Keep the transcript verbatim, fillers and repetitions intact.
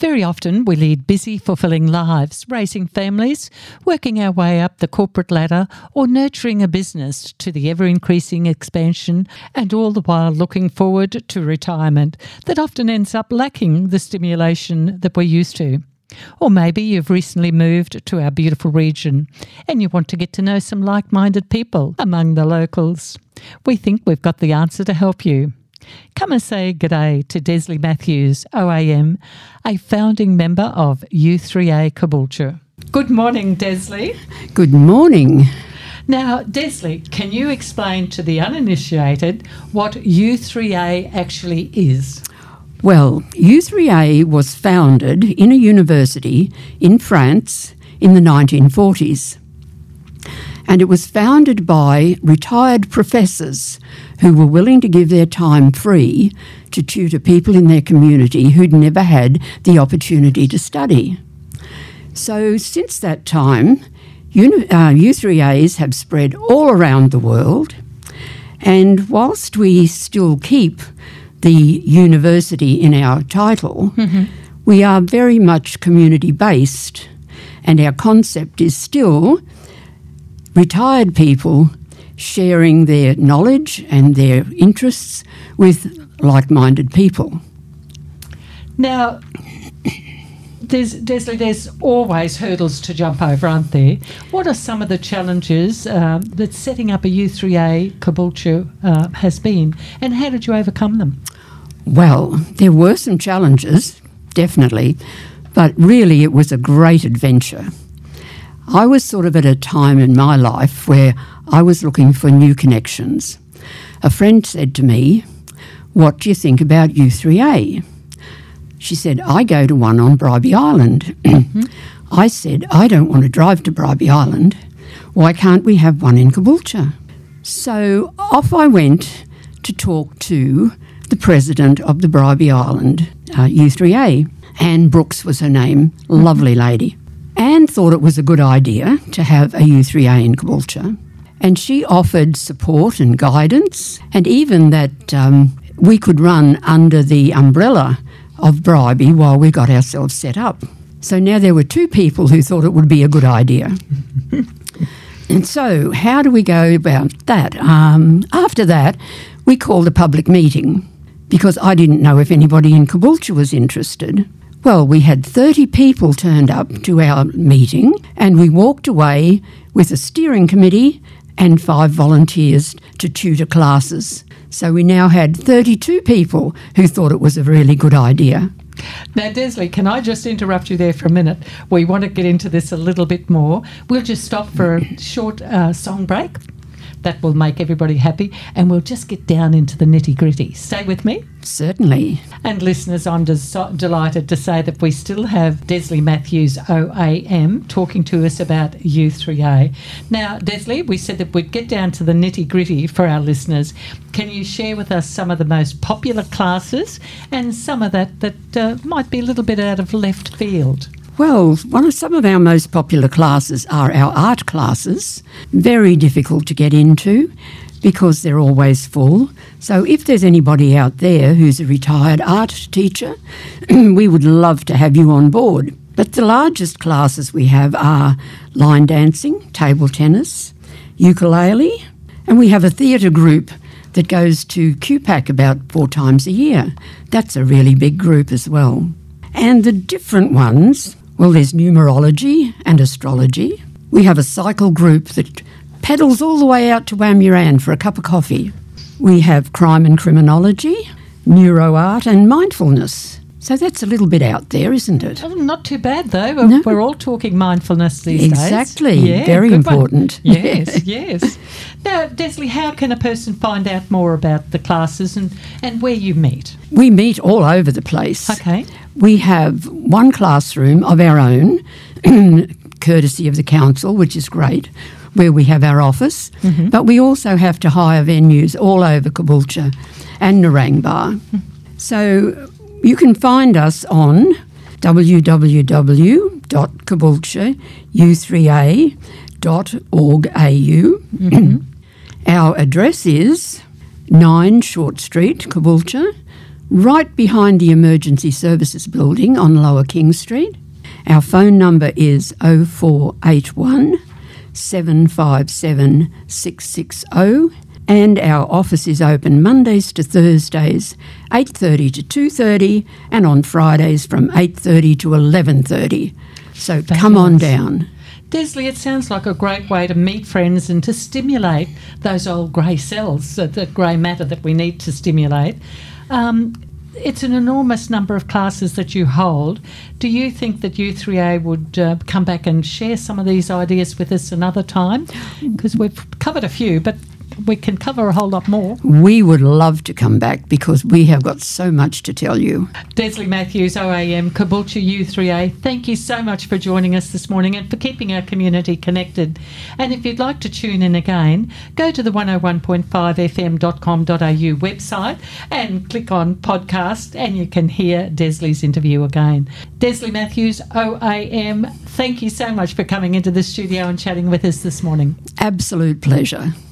Very often we lead busy, fulfilling lives, raising families, working our way up the corporate ladder, or nurturing a business to the ever-increasing expansion, and all the while looking forward to retirement that often ends up lacking the stimulation that we're used to. Or maybe you've recently moved to our beautiful region and you want to get to know some like-minded people among the locals. We think we've got the answer to help you. Come and say g'day to Desley Matthews, O A M, a founding member of U three A Caboolture. Good morning, Desley. Good morning. Now, Desley, can you explain to the uninitiated what U three A actually is? Well, U three A was founded in a university in France in the nineteen forties. And it was founded by retired professors who were willing to give their time free to tutor people in their community who'd never had the opportunity to study. So since that time, uh, U three A's have spread all around the world. And whilst we still keep the university in our title, mm-hmm. we are very much community-based, and our concept is still retired people sharing their knowledge and their interests with like-minded people. Now, there's, Desley, there's always hurdles to jump over, aren't there? What are some of the challenges uh, that setting up a U three A Caboolture uh, has been, and how did you overcome them? Well, there were some challenges, definitely, but really it was a great adventure. I was sort of at a time in my life where I was looking for new connections. A friend said to me, "What do you think about U three A?" She said, "I go to one on Bribie Island." Mm-hmm. I said, "I don't want to drive to Bribie Island. Why can't we have one in Caboolture?" So off I went to talk to the president of the Bribie Island uh, U three A. Anne Brooks was her name, mm-hmm. Lovely lady. Anne thought it was a good idea to have a U three A in Caboolture, and she offered support and guidance, and even that um, we could run under the umbrella of Bribie while we got ourselves set up. So now there were two people who thought it would be a good idea. And so how do we go about that? Um, after that, we called a public meeting because I didn't know if anybody in Caboolture was interested. Well, we had thirty people turned up to our meeting, and we walked away with a steering committee and five volunteers to tutor classes. So we now had thirty-two people who thought it was a really good idea. Now, Desley, can I just interrupt you there for a minute? We want to get into this a little bit more. We'll just stop for a short uh, song break. That will make everybody happy, and we'll just get down into the nitty-gritty. Stay with me. Certainly. And listeners, I'm des- delighted to say that we still have Desley Matthews, O A M, talking to us about U three A. Now, Desley, we said that we'd get down to the nitty-gritty for our listeners. Can you share with us some of the most popular classes and some of that that uh, might be a little bit out of left field? Well, one of some of our most popular classes are our art classes. Very difficult to get into because they're always full. So if there's anybody out there who's a retired art teacher, we would love to have you on board. But the largest classes we have are line dancing, table tennis, ukulele, and we have a theatre group that goes to Q PAC about four times a year. That's a really big group as well. And the different ones, well, there's numerology and astrology. We have a cycle group that pedals all the way out to Wamuran for a cup of coffee. We have crime and criminology, neuro art and mindfulness. So that's a little bit out there, isn't it? Oh, not too bad, though. No. We're all talking mindfulness these exactly. days. Exactly. Yeah, very important. One. Yes, yes. Now, Desley, how can a person find out more about the classes and, and where you meet? We meet all over the place. Okay. We have one classroom of our own, courtesy of the council, which is great, where we have our office. Mm-hmm. But we also have to hire venues all over Caboolture and Narangba. Mm-hmm. So you can find us on w w w dot caboolture u three a dot org dot a u. Mm-hmm. Our address is nine Short Street, Caboolture, right behind the Emergency Services Building on Lower King Street. Our phone number is oh four eight one, seven five seven, six six oh, and our office is open Mondays to Thursdays, eight thirty to two thirty, and on Fridays from eight thirty to eleven thirty. So Fabulous. Come on down. Desley, it sounds like a great way to meet friends and to stimulate those old grey cells, the, the grey matter that we need to stimulate. Um, it's an enormous number of classes that you hold. Do you think that U three A would uh, come back and share some of these ideas with us another time? Because we've covered a few, but we can cover a whole lot more. We would love to come back because we have got so much to tell you. Desley Matthews, O A M, Caboolture U three A, thank you so much for joining us this morning and for keeping our community connected. And if you'd like to tune in again, go to the one oh one point five f m dot com dot a u website and click on podcast and you can hear Desley's interview again. Desley Matthews, O A M, thank you so much for coming into the studio and chatting with us this morning. Absolute pleasure.